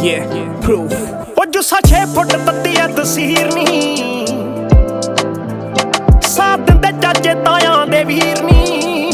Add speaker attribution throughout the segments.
Speaker 1: Yeah, proof.
Speaker 2: ਉਹ ਜੁੱਸਾ 6 ਫੁੱਟ ਤੱਤੀ ਐ ਤਸੀਰ ਨੀ, ਸਾਥ ਦਿੰਦੇ ਚਾਚੇ ਤਾਇਆਂ ਦੇ ਵੀਰ ਨੀ।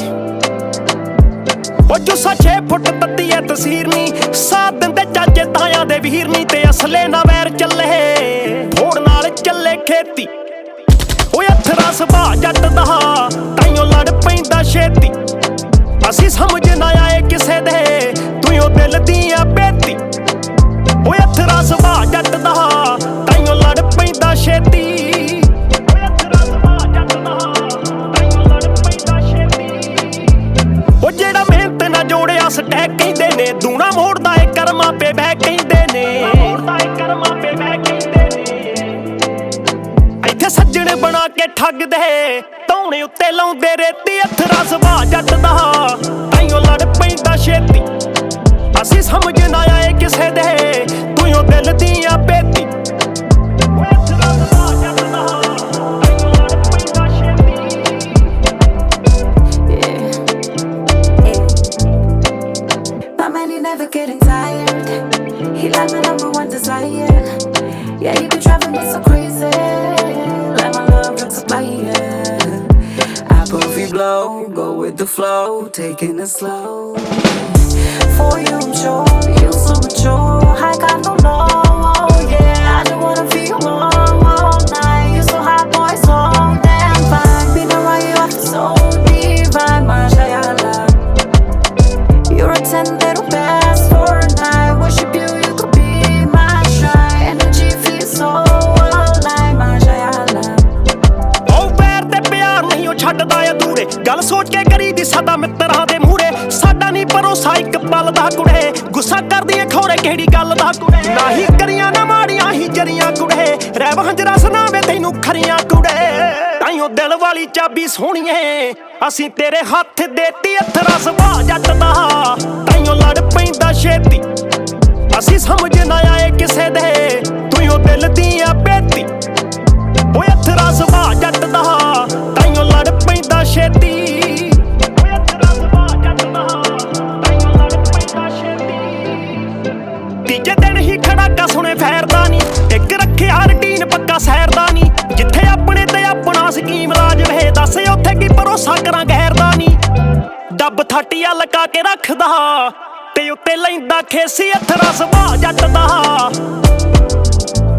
Speaker 2: ਉਹ ਜੁੱਸਾ 6 ਫੁੱਟ ਤੱਤੀ ਐ ਤਸੀਰ ਨੀ, ਸਾਥ ਦਿੰਦੇ ਚਾਚੇ ਤਾਇਆਂ ਦੇ ਵੀਰ ਨੀ। ਤੇ ਅਸਲੇ ਨਾ ਵੈਰ ਚੱਲੇ, ਫੋੜ ਨਾਲ ਚੱਲੇ ਖੇਤੀ। ਓਏ ਅਥਰਾ ਸੁਭਾਅ ਜੱਟ ਦਾ, ਤਾਈਓ ਲੜ ਪੈਂਦਾ ਛੇਤੀ। ਅਸੀਂ ਸਮਝ ਨਾ ਆਏ ਕਿਸੇ ਦੇ, ਤੂੰ ਓ ਦਿਲ ਦੀਆਂ ਬੇਤੀ। ਓਏ ਅਥਰਾ ਸੁਭਾਅ ਜੱਟ ਦਾ, ਤਾਈਓ ਲੜ ਪੈਂਦਾ ਛੇਤੀ। ਓਏ ਅਥਰਾ ਸੁਭਾਅ ਜੱਟ ਦਾ, ਤਾਈਓ ਲੜ ਪੈਂਦਾ ਛੇਤੀ। ਓ ਜਿਹੜਾ ਮਿਹਨਤ ਨਾ ਜੋੜਿਆ ਸਟੈਕ ਕਹਿੰਦੇ ਨੇ, ਦੂਣਾ ਮੋੜਦਾ ਏ ਕਰਮਾਂ ਪੇ ਬਹਿ ਕਹਿੰਦੇ ਨੇ। ਇੱਥੇ ਸੱਜਣ ਬਣਾ ਕੇ ਠੱਗਦੇ, ਧੌਣੇ ਉੱਤੇ ਲਾਉਂਦੇ ਰੇਤੀ। ਅਥਰਾ ਸੁਭਾਅ ਜੱਟ ਦਾ, ਤਾਈਓ ਲੜ ਪੈਂਦਾ ਛੇਤੀ। ਅਸੀਂ ਸਮਝ ਨਾ ਆਏ ਕਿਸੇ ਦੇ, ਤੂੰ ਓ ਦਿਲ ਦੀਆਂ ਬੇਤੀ। ਓਏ ਅਥਰਾ ਸੁਭਾਅ ਜੱਟ ਦਾ, ਤਾਈਓ ਲੜ ਪੈਂਦਾ ਛੇਤੀ।
Speaker 3: My man, he never getting tired. He like my #1 desire. Yeah, you be driving me so crazy. Like my love drugs a player. I puffy blow, go with the flow, taking it slow. For you, I'm sure you so mature. I got no law, yeah. I just wanna feel more all night. You so hot, boy, so damn fine. Be the way you are so divine, mashallah. You're a 10 little best for a night. Worship you, you could be my shrine. Energy feels so alive, mashallah.
Speaker 2: ਉਹ ਪੈਰ ਤੇ ਪਿਆਰ ਨਹੀਂ ਉਹ ਛੱਡਦਾ ਅਧੂਰੇ, ਗੱਲ ਸੋਚ ਕੇ ਕਰੀ ਦੀ ਸਦਾ ਮਿੱਤਰਾਂ ਦੇ ਮੂਹਰੇ। ਸਾਡਾ ਨਹੀਂ ਭਰੋਸਾ ਇੱਕ ਪਲ ਦਾ ਕੁੜੇ, ਗੁੱਸਾ ਕਰਦੀ ਏ ਖੋਰੇ ਕਿਹੜੀ ਗੱਲ ਦਾ ਕੁੜੇ। ਨਾ ਹੀ ਕਰੀਆਂ ਨਾ ਮਾੜੀਆਂ ਹੀ ਜਰੀਆਂ ਕੁੜੇ, ਰਹਿ ਵਹੰਜਰਾ ਸੁਣਾਵੇ ਤੈਨੂੰ ਖਰੀਆਂ ਕੁੜੇ। ਤਾਈਓ ਦਿਲ ਵਾਲੀ ਚਾਬੀ ਸੋਹਣੀਏ, ਅਸੀਂ ਤੇਰੇ ਹੱਥ ਦੇਤੀ। ਅਥਰਾ ਸੁਭਾਅ ਜੱਟ ਦਾ, ਤਾਈਓ ਲੜ ਪੈਂਦਾ ਛੇਤੀ। ਅਸੀਂ ਸਮਝ ਨਾ ਆਏ ਕਿਸੇ ਦੇ, ਤੂੰ ਓ ਦਿਲ ਦੀਆਂ ਬੇਤੀ। ਓਏ ਅਥਰਾ ਸੁਭਾਅ ਜੱਟ ਦਾ, ਤਾਈਓ ਲੜ ਪੈਂਦਾ ਛੇਤੀ। ਓਏ ਅਥਰਾ ਸੁਭਾਅ ਜੱਟ ਦਾ, ਤਾਈਓ ਲੜ ਪੈਂਦਾ ਛੇਤੀ। ਤੀਜੇ ਦਿਨ ਹੀ ਖੜਾਕਾ ਸੁਣੇ ਫੈਰਦਾ ਨੀ, ਇੱਕ ਰੱਖਿਆ ਰੁਟੀਨ ਪੱਕਾ ਸੈਰ ਦਾ ਨੀ। ਜਿੱਥੇ ਆਪਣੇ ਤੇ ਆਪਣਾ ਸਕੀਮ ਲਾ ਜਵੇ, ਦੱਸ ਉੱਥੇ ਕੀ ਭਰੋਸਾ ਕਰਾਂ ਗੈਰ ਦਾ ਨੀ। ਡੱਬ ਥਾਟੀਆ ਲਗਾ ਕੇ ਰੱਖਦਾ, ਤੇ ਉੱਤੇ ਲੈਂਦਾ ਖੇਸੀ। ਅਥਰਾ ਸੁਭਾਅ ਜੱਟ ਦਾ।